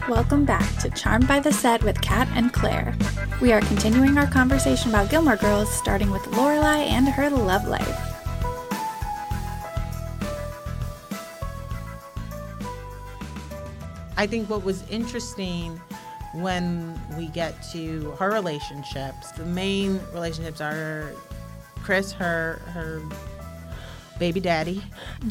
Welcome back to Charmed by the Set with Kat and Claire. We are continuing our conversation about Gilmore Girls, starting with Lorelai and her love life. I think what was interesting when we get to her relationships, the main relationships are Chris, her baby daddy,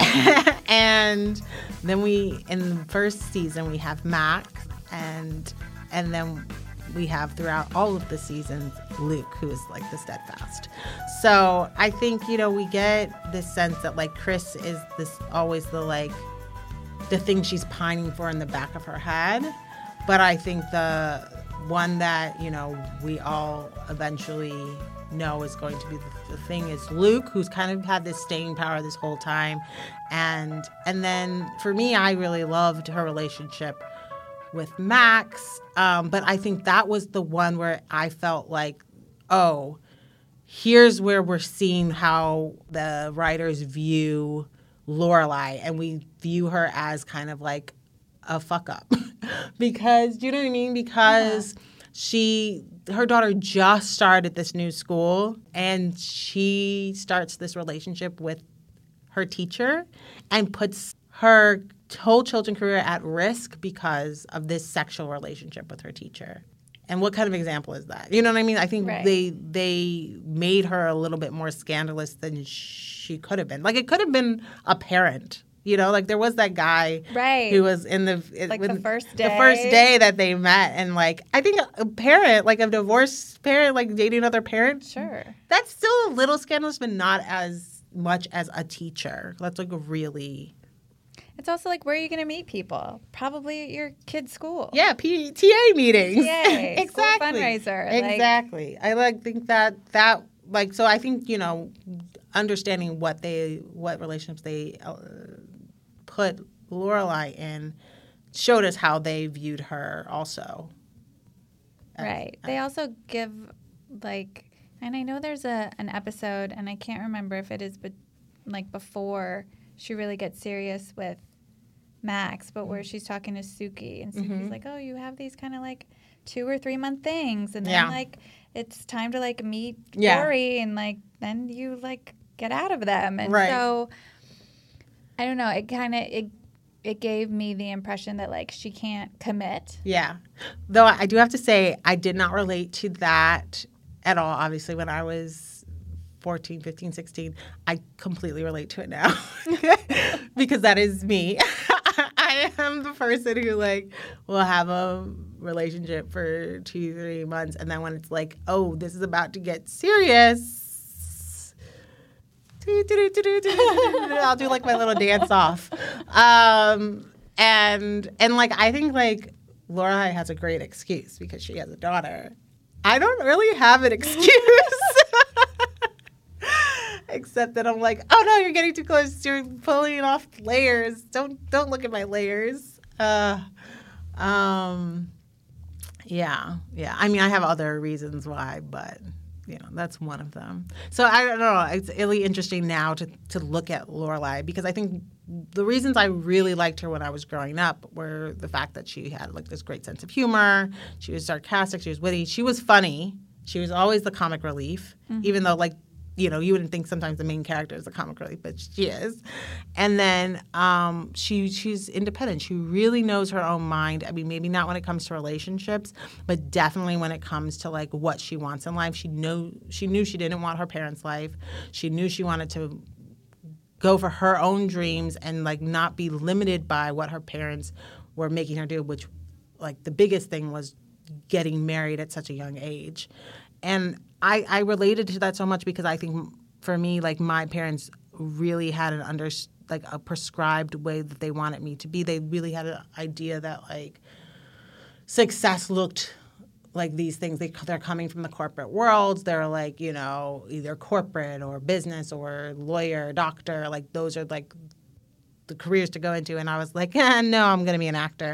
and then in the first season we have Max, and then we have throughout all of the seasons Luke, who is like the steadfast. So I think, we get this sense that like Chris is always the thing she's pining for in the back of her head. But I think the one that, we all eventually know is going to be the thing is Luke, who's kind of had this staying power this whole time. And then for me, I really loved her relationship with Max. But I think that was the one where I felt like, oh, here's where we're seeing how the writers view Lorelai, and we view her as kind of like a fuck up because, do you know what I mean? Because her daughter just started this new school, and she starts this relationship with her teacher and puts her whole children's career at risk because of this sexual relationship with her teacher. And what kind of example is that? You know what I mean? I think they made her a little bit more scandalous than she could have been. Like, it could have been a parent. There was that guy who was in the first day. The first day that they met, and I think a parent, like a divorced parent, like dating another parent. Sure. That's still a little scandalous, but not as much as a teacher. That's really. It's also where are you going to meet people? Probably at your kid's school. Yeah, TA meetings. TA, exactly. School fundraiser. Exactly. I think that so I think, understanding what relationships they put Lorelai in showed us how they viewed her also. Right. They also give and I know there's an episode, and I can't remember if it is before she really gets serious with Max, but where she's talking to Suki, and Suki's like, oh, you have these kind of 2 or 3 month things, and then it's time to meet Dory, and then you get out of them, and so I don't know, it gave me the impression that she can't commit. Yeah, though I do have to say I did not relate to that at all. Obviously, when I was 14, 15, 16, I completely relate to it now because that is me. I am the person who will have a relationship for 2-3 months, and then when it's oh, this is about to get serious, I'll do my little dance off. And I think Lorelai has a great excuse because she has a daughter. I don't really have an excuse. Except that I'm oh no, you're getting too close. You're pulling off layers. Don't look at my layers. Yeah. I mean, I have other reasons why, but that's one of them. So I don't know. It's really interesting now to look at Lorelai, because I think the reasons I really liked her when I was growing up were the fact that she had this great sense of humor. She was sarcastic. She was witty. She was funny. She was always the comic relief, even though you wouldn't think sometimes the main character is the comic relief, but she is. And then she's independent. She really knows her own mind. I mean, maybe not when it comes to relationships, but definitely when it comes to what she wants in life. She knew she didn't want her parents' life. She knew she wanted to go for her own dreams and not be limited by what her parents were making her do, which the biggest thing was getting married at such a young age. And I related to that so much because I think for me, my parents really had a prescribed way that they wanted me to be. They really had an idea that success looked like these things. They're coming from the corporate world. They're either corporate or business or lawyer, doctor. Those are the careers to go into. And I was no, I'm going to be an actor.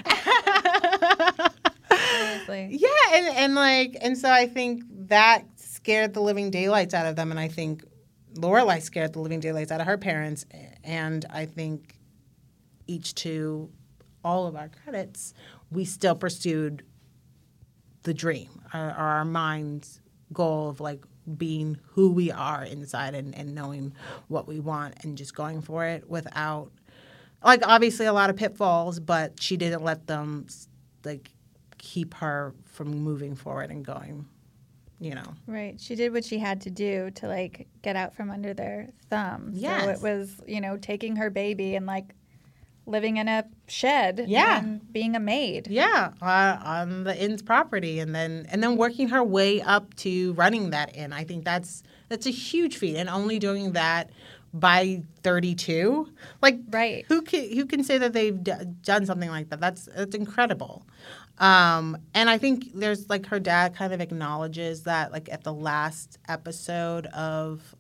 Seriously. Yeah, and so I think that scared the living daylights out of them, and I think Lorelai scared the living daylights out of her parents, and I think each to all of our credits, we still pursued the dream, our mind's goal of like being who we are inside and knowing what we want and just going for it without, like, obviously a lot of pitfalls, but she didn't let them like keep her from moving forward and going, you know. Right. She did what she had to do to like get out from under their thumbs. Yes. So it was, you know, taking her baby and like living in a shed. Yeah. And being a maid. Yeah, on the inn's property, and then working her way up to running that inn. I think that's a huge feat, and only doing that by 32. Like, right? Who can say that they've done something like that? That's incredible. And I think there's like her dad kind of acknowledges that like at the last episode of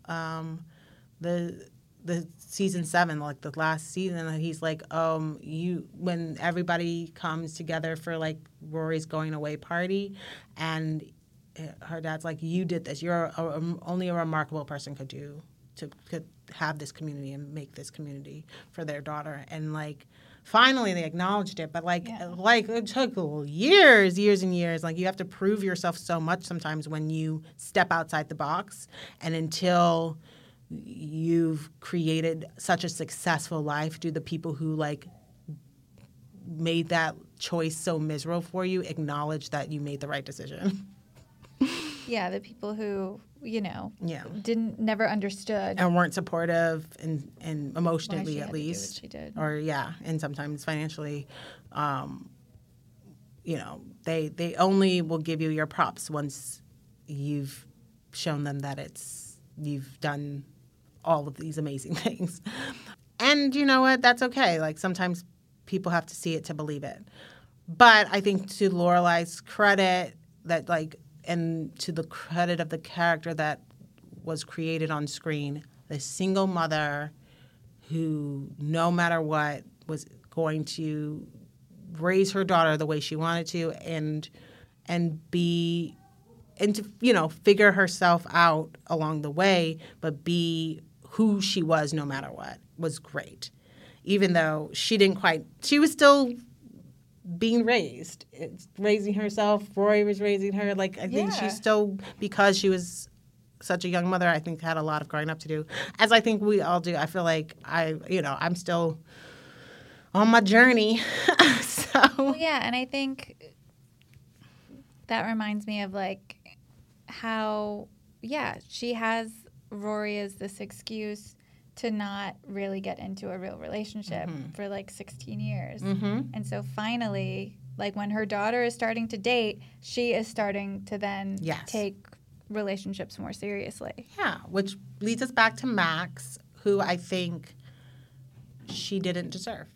the season 7, like the last season, he's like, when everybody comes together for like Rory's going away party, and her dad's like, you did this. You're only a remarkable person could have this community and make this community for their daughter. And like, finally they acknowledged it, but like it took years and years. Like, you have to prove yourself so much sometimes when you step outside the box, and until you've created such a successful life, do the people who like made that choice so miserable for you acknowledge that you made the right decision. Yeah, the people who, you know, never understood and weren't supportive and emotionally, at least, she did. Or and sometimes financially, you know, they only will give you your props once you've shown them that you've done all of these amazing things. And you know what? That's okay. Like, sometimes people have to see it to believe it. But I think to Lorelai's credit, that like, and to the credit of the character that was created on screen, the single mother who, no matter what, was going to raise her daughter the way she wanted to, and to, you know, figure herself out along the way, but be who she was no matter what, was great. Even though she was still being raising herself. Rory was raising her. Like, I think she's still, because she was such a young mother, I think had a lot of growing up to do, as I think we all do. I feel like I'm still on my journey. So yeah, and I think that reminds me of like how she has Rory as this excuse to not really get into a real relationship for like 16 years. And so finally, like when her daughter is starting to date, she is starting to then take relationships more seriously. Yeah, which leads us back to Max, who I think she didn't deserve.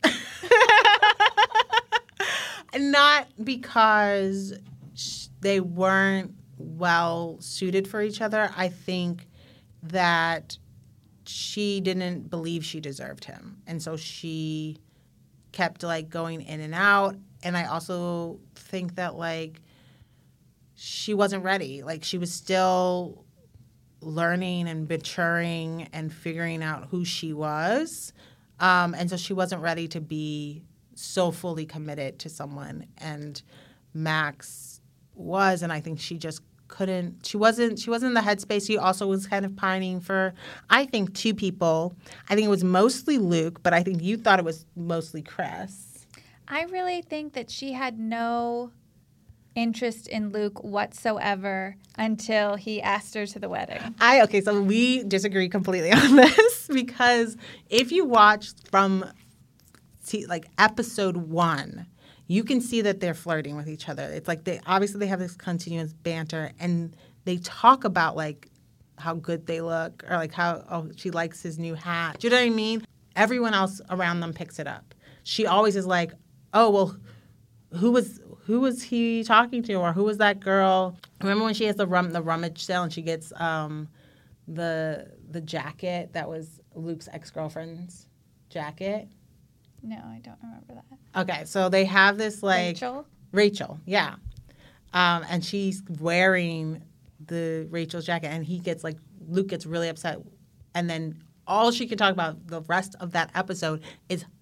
Not because they weren't well suited for each other. I think that she didn't believe she deserved him. And so she kept like going in and out. And I also think that like she wasn't ready. Like, she was still learning and maturing and figuring out who she was. And so she wasn't ready to be so fully committed to someone. And Max was, and I think she just couldn't. She wasn't in the headspace. She also was kind of pining for, I think, 2 people. I think it was mostly Luke, but I think you thought it was mostly Chris. I really think that she had no interest in Luke whatsoever until he asked her to the wedding. Okay, so we disagree completely on this, because if you watch from like episode 1, you can see that they're flirting with each other. It's like they have this continuous banter, and they talk about like how good they look, or like how she likes his new hat. Do you know what I mean? Everyone else around them picks it up. She always is like, oh well, who was he talking to, or who was that girl? Remember when she has the rummage sale and she gets the jacket that was Luke's ex-girlfriend's jacket? No, I don't remember that. Okay, so they have this like Rachel, yeah, and she's wearing the Rachel's jacket, and Luke gets really upset, and then all she can talk about the rest of that episode is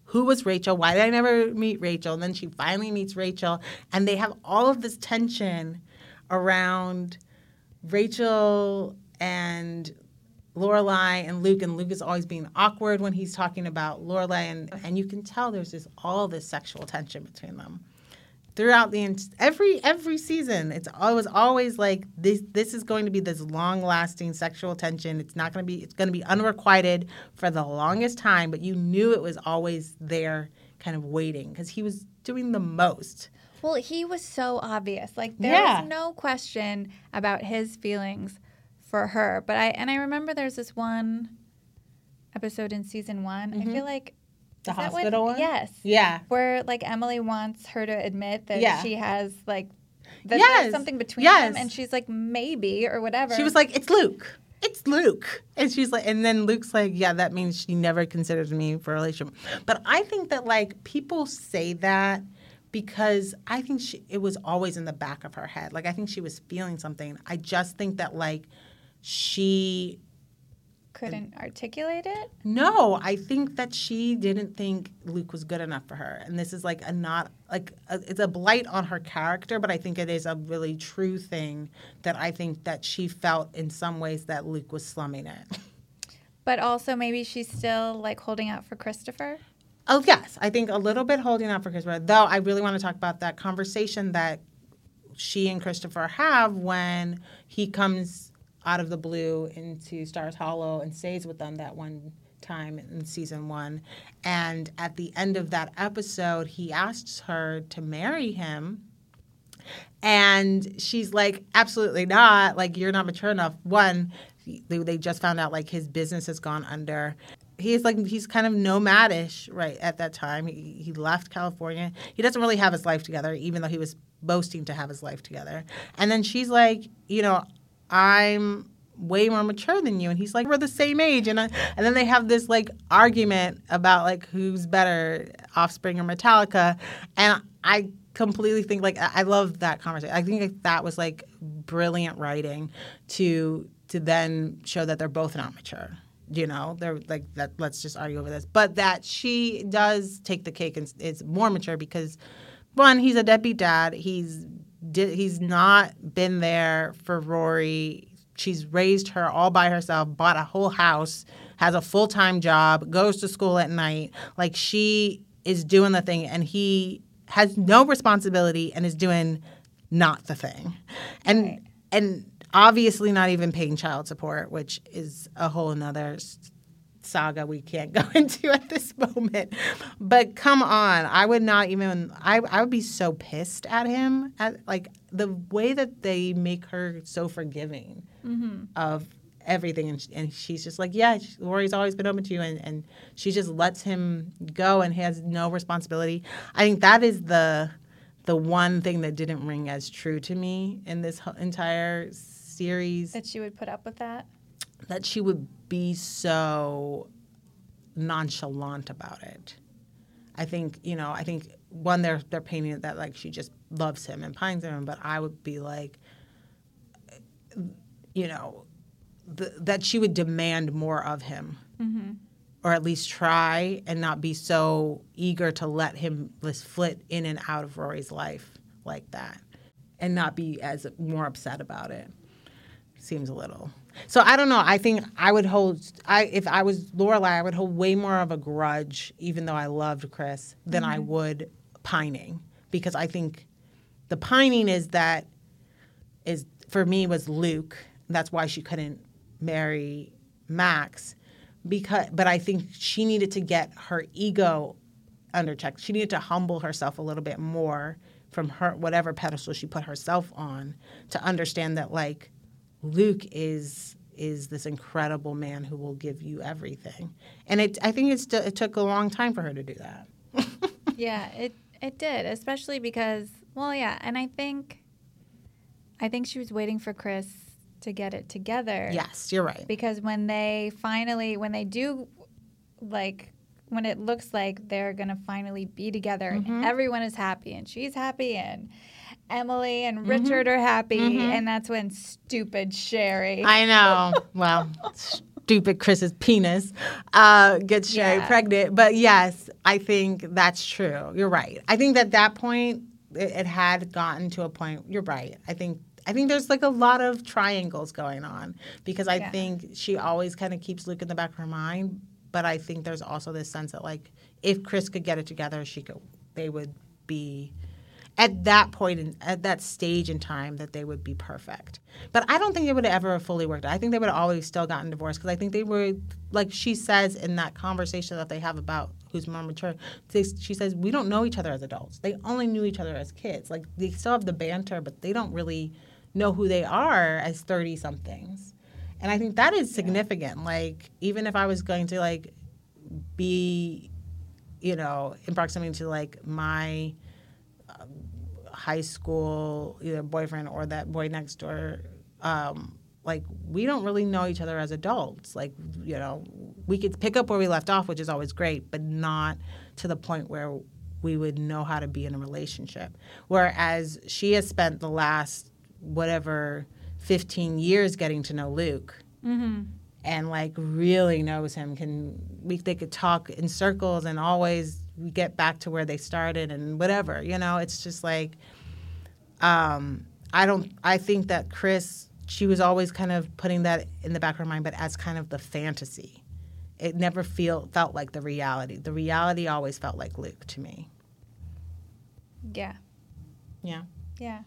who was Rachel? Why did I never meet Rachel? And then she finally meets Rachel, and they have all of this tension around Rachel and Lorelai and Luke is always being awkward when he's talking about Lorelai, and you can tell there's just all this sexual tension between them throughout every season. It was always like this is going to be this long lasting sexual tension. It's going to be unrequited for the longest time, but you knew it was always there, kind of waiting, because he was doing the most. Well, he was so obvious. Like there was no question about his feelings for her. But I remember there's this one episode in season 1. I feel like the hospital one? Yes. Yeah. Where like Emily wants her to admit that she has like that there's something between them, and she's like, maybe, or whatever. She was like, it's Luke. It's Luke. And she's like, and then Luke's like, yeah, that means she never considers me for a relationship. But I think that like people say that because I think it was always in the back of her head. Like I think she was feeling something. I just think that like she couldn't articulate it? No, I think that she didn't think Luke was good enough for her. And this is like it's a blight on her character, but I think it is a really true thing that I think that she felt in some ways that Luke was slumming it. But also maybe she's still like holding out for Christopher? Oh, yes. I think a little bit holding out for Christopher. Though I really want to talk about that conversation that she and Christopher have when he comes out of the blue into Stars Hollow and stays with them that one time in season 1. And at the end of that episode, he asks her to marry him. And she's like, absolutely not. Like, you're not mature enough. One, they just found out, like, his business has gone under. He's kind of nomadish right at that time. He left California. He doesn't really have his life together, even though he was boasting to have his life together. And then she's like, I'm way more mature than you. And he's like, we're the same age. And then they have this like argument about like who's better, Offspring or Metallica. And I completely think like I love that conversation. I think that was like brilliant writing to then show that they're both not mature. They're like that. Let's just argue over this. But that she does take the cake and is more mature because, one, he's a deadbeat dad. He's not been there for Rory. She's raised her all by herself, bought a whole house, has a full-time job, goes to school at night. Like, she is doing the thing, and he has no responsibility and is doing not the thing. And obviously not even paying child support, which is a whole nother saga we can't go into at this moment. But come on, I would not even I would be so pissed at him at like the way that they make her so forgiving of everything, and she's just like, yeah, Rory's always been open to you, and she just lets him go and has no responsibility. I think that is the one thing that didn't ring as true to me in this entire series. That she would put up with that? That she would be so nonchalant about it. I think one, they're painting it that like she just loves him and pines him, but I would be like, that she would demand more of him, or at least try and not be so eager to let him flit in and out of Rory's life like that, and not be as more upset about it. Seems a little. So I don't know. I think I would if I was Lorelai, I would hold way more of a grudge, even though I loved Chris, than I would pining, because I think the pining is for me was Luke. That's why she couldn't marry Max, but I think she needed to get her ego under check. She needed to humble herself a little bit more from her whatever pedestal she put herself on, to understand that like Luke is this incredible man who will give you everything. And I think it took a long time for her to do that. Yeah, it did, especially because, well, yeah, and I think she was waiting for Chris to get it together. Yes, you're right. Because when it looks like they're going to finally be together, and everyone is happy, and she's happy, and Emily and Richard are happy, and that's when stupid Sherry. I know. Well, stupid Chris's penis gets Sherry pregnant. But yes, I think that's true. You're right. I think at that point, it had gotten to a point. You're right. I think there's like a lot of triangles going on because I think she always kind of keeps Luke in the back of her mind. But I think there's also this sense that like if Chris could get it together, they would be at that point at that stage in time that they would be perfect. But I don't think it would have ever fully worked out. I think they would have always still gotten divorced because I think they were, like she says in that conversation that they have about who's more mature, she says, we don't know each other as adults. They only knew each other as kids. Like they still have the banter, but they don't really know who they are as 30-somethings. And I think that is significant. Like even if I was going to like be, in proximity to like my high school either boyfriend or that boy next door, like we don't really know each other as adults. Like, we could pick up where we left off, which is always great, but not to the point where we would know how to be in a relationship. Whereas she has spent the last, 15 years getting to know Luke. Mm-hmm. And like really knows him. They could talk in circles and always get back to where they started and whatever. It's just like I think that Chris, she was always kind of putting that in the back of her mind, but as kind of the fantasy. It never felt like the reality. The reality always felt like Luke to me. Yeah. Yeah. Yeah.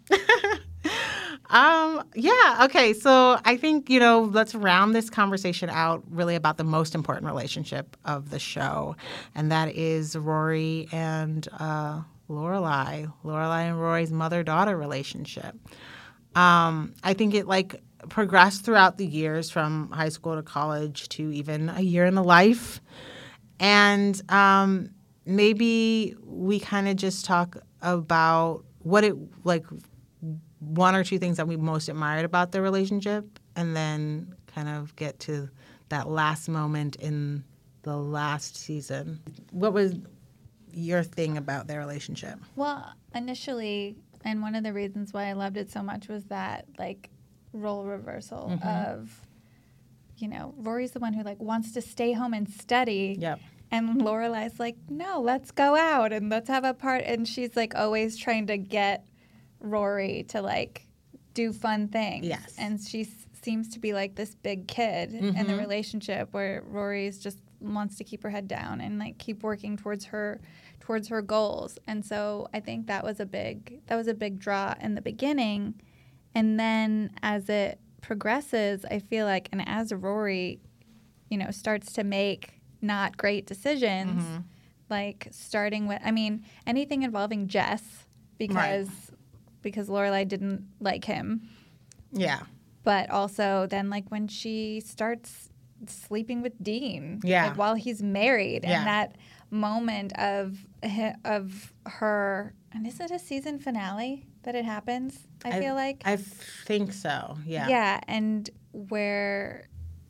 Yeah. Okay. So I think, let's round this conversation out really about the most important relationship of the show. And that is Rory and Lorelai and Rory's mother-daughter relationship. I think it progressed throughout the years from high school to college to even a year in the life. And maybe we kind of just talk about what it one or two things that we most admired about the relationship, and then kind of get to that last moment in the last season. What was your thing about their relationship? Well, initially, and one of the reasons why I loved it so much was that role reversal of, Rory's the one who wants to stay home and study. Yep. And Lorelai's like, no, let's go out and let's have a part. And she's always trying to get Rory to do fun things. Yes. And she seems to be this big kid in the relationship where Rory's just wants to keep her head down and keep working towards her goals. And so I think that was a big draw in the beginning. And then as it progresses, I feel and as Rory, starts to make not great decisions, starting with, anything involving Jess because Lorelai didn't like him. Yeah. But also then when she starts sleeping with Dean, while he's married, and that moment of her, and is it a season finale that it happens? I feel like I think so. Yeah. Yeah, and where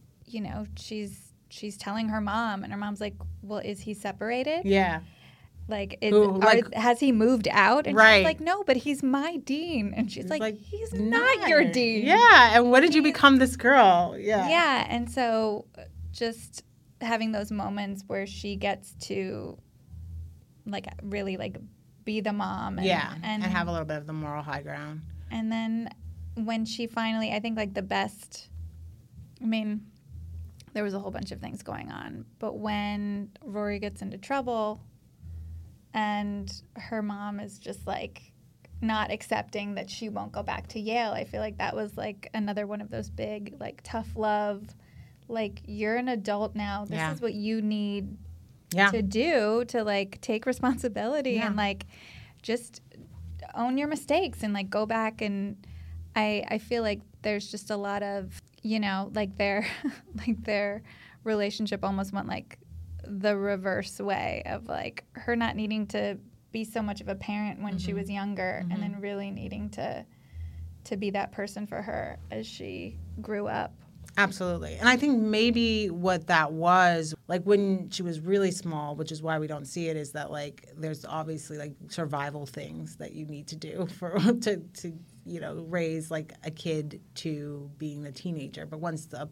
she's telling her mom, and her mom's like, "Well, is he separated?" Yeah. Has he moved out? And right. she's like, no, but he's my Dean. And she's like, he's not your Dean. Yeah, and when did you become this girl? Yeah. Yeah, and so just having those moments where she gets to, really, be the mom. And have a little bit of the moral high ground. And then when she finally, I think, the best, there was a whole bunch of things going on. But when Rory gets into trouble and her mom is just not accepting that she won't go back to Yale, I feel that was another one of those big tough love, you're an adult now, this is what you need to do to take responsibility and just own your mistakes and go back. And I feel there's just a lot of their relationship almost went the reverse way of her not needing to be so much of a parent when she was younger, and then really needing to be that person for her as she grew up. Absolutely. And I think maybe what that was, when she was really small, which is why we don't see it, is that there's obviously survival things that you need to do to raise a kid to being a teenager. But once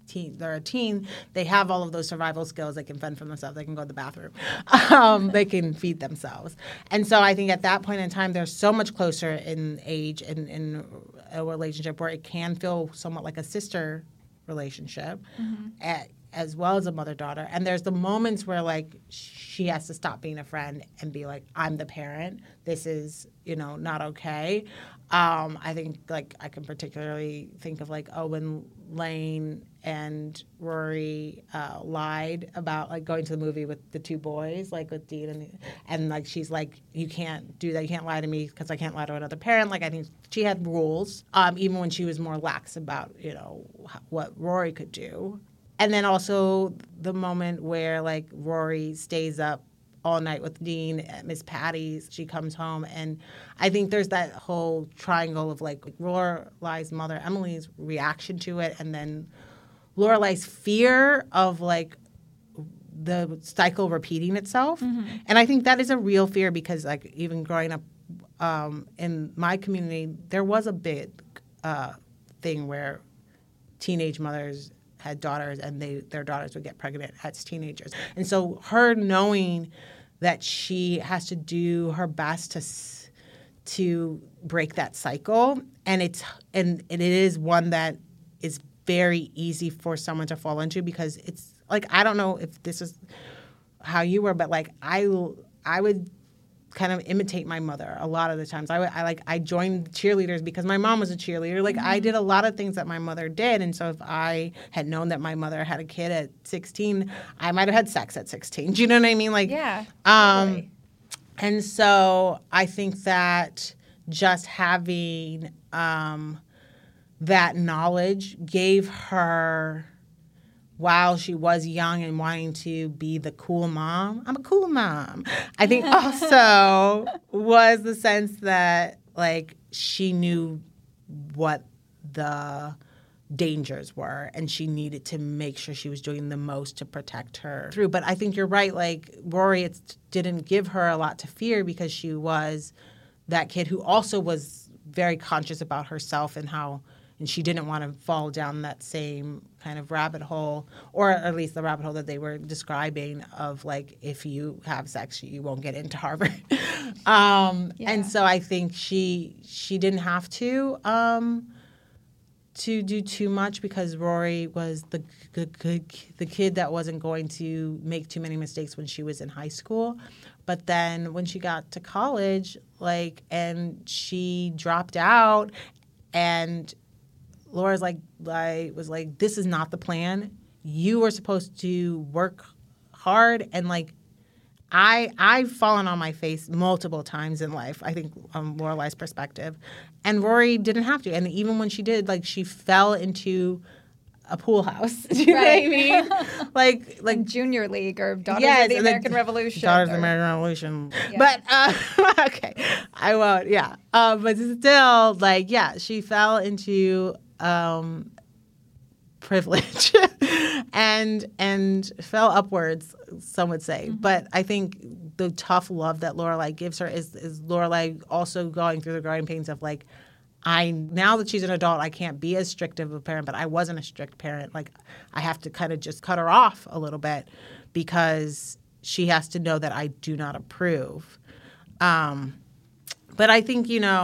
they're a teen, they have all of those survival skills. They can fend for themselves. They can go to the bathroom. They can feed themselves. And so I think at that point in time, they're so much closer in age and in a relationship where it can feel somewhat like a sister relationship, as well as a mother-daughter. And there's the moments where, like, she has to stop being a friend and be like, I'm the parent. This is, not okay. I think, like, I can particularly think of, like, when Lane and Rory lied about, like, going to the movie with the two boys, like, with Dean. And like, she's like, you can't do that. You can't lie to me because I can't lie to another parent. Like, I think she had rules, even when she was more lax about, what Rory could do. And then also the moment where, like, Rory stays up all night with Dean at Miss Patty's. She comes home, and I think there's that whole triangle of, like, Lorelai's mother, Emily's reaction to it, and then Lorelai's fear of, like, the cycle repeating itself. And I think that is a real fear because, like, even growing up in my community, there was a big thing where teenage mothers had daughters and their daughters would get pregnant as teenagers. And so her knowing that she has to do her best to break that cycle, and it is one that is very easy for someone to fall into because it's like, I don't know if this is how you were, but, like, I would kind of imitate my mother a lot of the times. I joined cheerleaders because my mom was a cheerleader. Like, I did a lot of things that my mother did, and so if I had known that my mother had a kid at 16, I might have had sex at 16. Do you know what I mean? Like, yeah. Totally. And so I think that just having that knowledge gave her, while she was young and wanting to be the cool mom, I'm a cool mom, I think also was the sense that, like, she knew what the dangers were and she needed to make sure she was doing the most to protect her through. But I think you're right. Like, Rory, didn't give her a lot to fear because she was that kid who also was very conscious about herself and she didn't want to fall down that same kind of rabbit hole, or at least the rabbit hole that they were describing of, like, if you have sex, you won't get into Harvard. And so I think she didn't have to do too much because Rory was the kid that wasn't going to make too many mistakes when she was in high school. But then when she got to college, like, and she dropped out, and Laura's was like, this is not the plan. You were supposed to work hard. And, like, I've fallen on my face multiple times in life, I think, from Lorelai's perspective. And Rory didn't have to. And even when she did, like, she fell into a pool house. Do you know what I mean? Like in Junior League or Daughters of the American Revolution. Daughters of the American Revolution. Yeah. But, okay, I won't, yeah. But still, like, yeah, she fell into privilege and fell upwards, some would say. But I think the tough love that Lorelai gives her is Lorelai also going through the growing pains of, like, now that she's an adult, I can't be as strict of a parent, but I wasn't a strict parent. Like, I have to kind of just cut her off a little bit because she has to know that I do not approve. But I think,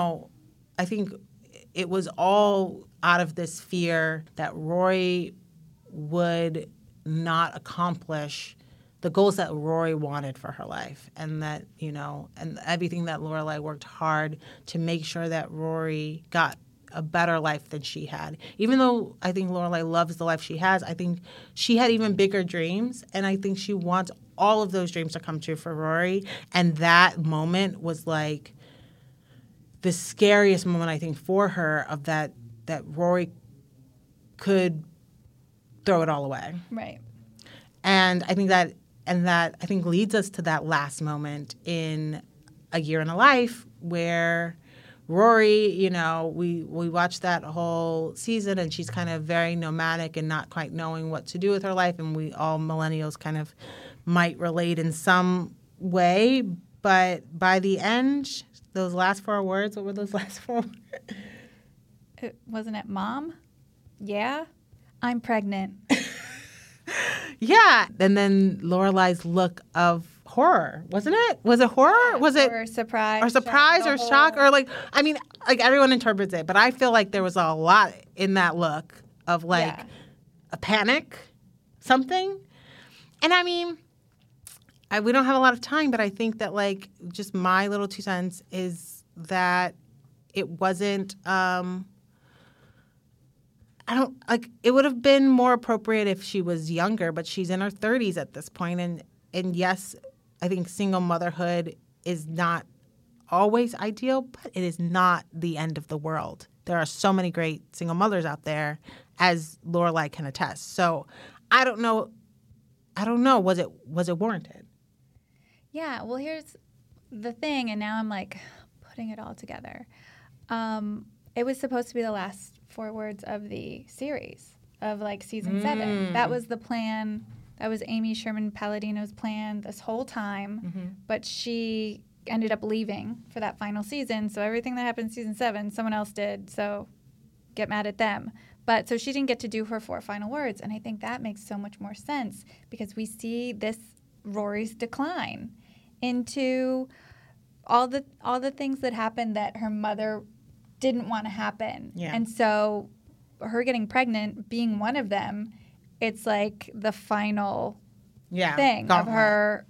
it was all out of this fear that Rory would not accomplish the goals that Rory wanted for her life, and that, and everything that Lorelai worked hard to make sure that Rory got a better life than she had. Even though I think Lorelai loves the life she has, I think she had even bigger dreams, and I think she wants all of those dreams to come true for Rory. And that moment was, like, the scariest moment, I think, for her, of that Rory could throw it all away. Right. And I think that leads us to that last moment in A Year in a Life where Rory, we watched that whole season, and she's kind of very nomadic and not quite knowing what to do with her life, and we all millennials kind of might relate in some way. But by the end, those last 4 words, what were those last 4 words? Wasn't it Mom? Yeah. I'm pregnant. Yeah. And then Lorelai's look of horror, wasn't it? Was it horror? Was it or surprise? or surprise or shock or like, I mean, like everyone interprets it, but I feel like there was a lot in that look of like a panic, something. And I mean, we don't have a lot of time, but I think that like just my little 2 cents is that it wasn't, it would have been more appropriate if she was younger, but she's in her 30s at this point. And yes, I think single motherhood is not always ideal, but it is not the end of the world. There are so many great single mothers out there, as Lorelai can attest. So I don't know. Was it warranted? Yeah. Well, here's the thing, and now I'm like putting it all together. It was supposed to be the last 4 words of the series of like season 7. That was the plan. That was Amy Sherman Palladino's plan this whole time. But she ended up leaving for that final season. So everything that happened in season 7, someone else did. So get mad at them. But so she didn't get to do her 4 final words. And I think that makes so much more sense because we see this Rory's decline into all the things that happened that her mother didn't want to happen. Yeah. And so her getting pregnant being one of them, it's like the final thing of her.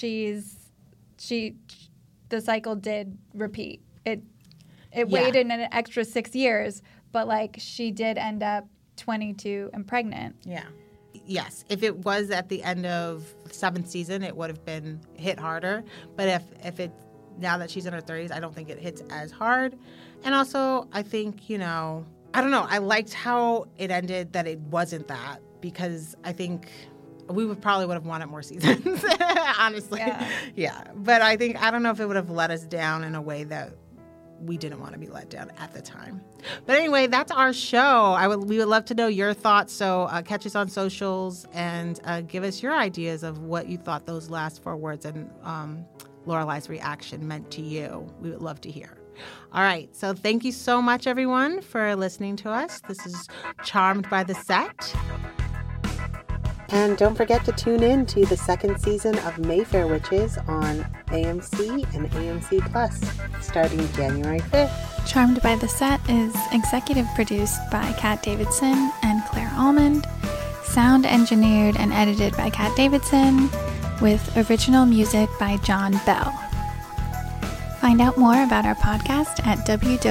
The cycle did repeat. It waited an extra 6 years, but like she did end up 22 and pregnant. Yeah. Yes. If it was at the end of the 7th season, it would have been hit harder. But if it now that she's in her 30s, I don't think it hits as hard. And also, I think, I don't know. I liked how it ended, that it wasn't that, because I think we would have wanted more seasons, honestly. Yeah. But I don't know if it would have let us down in a way that we didn't want to be let down at the time. But anyway, that's our show. We would love to know your thoughts. So catch us on socials and give us your ideas of what you thought those last 4 words and Lorelai's reaction meant to you. We would love to hear. All right. So thank you so much, everyone, for listening to us. This is Charmed by the Set. And don't forget to tune in to the 2nd season of Mayfair Witches on AMC and AMC Plus starting January 5th. Charmed by the Set is executive produced by Kat Davidson and Claire Almond, sound engineered and edited by Kat Davidson, with original music by John Bell. Find out more about our podcast at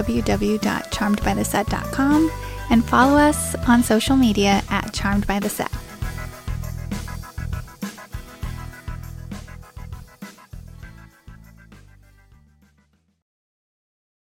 www.charmedbytheset.com and follow us on social media at Charmed by the Set.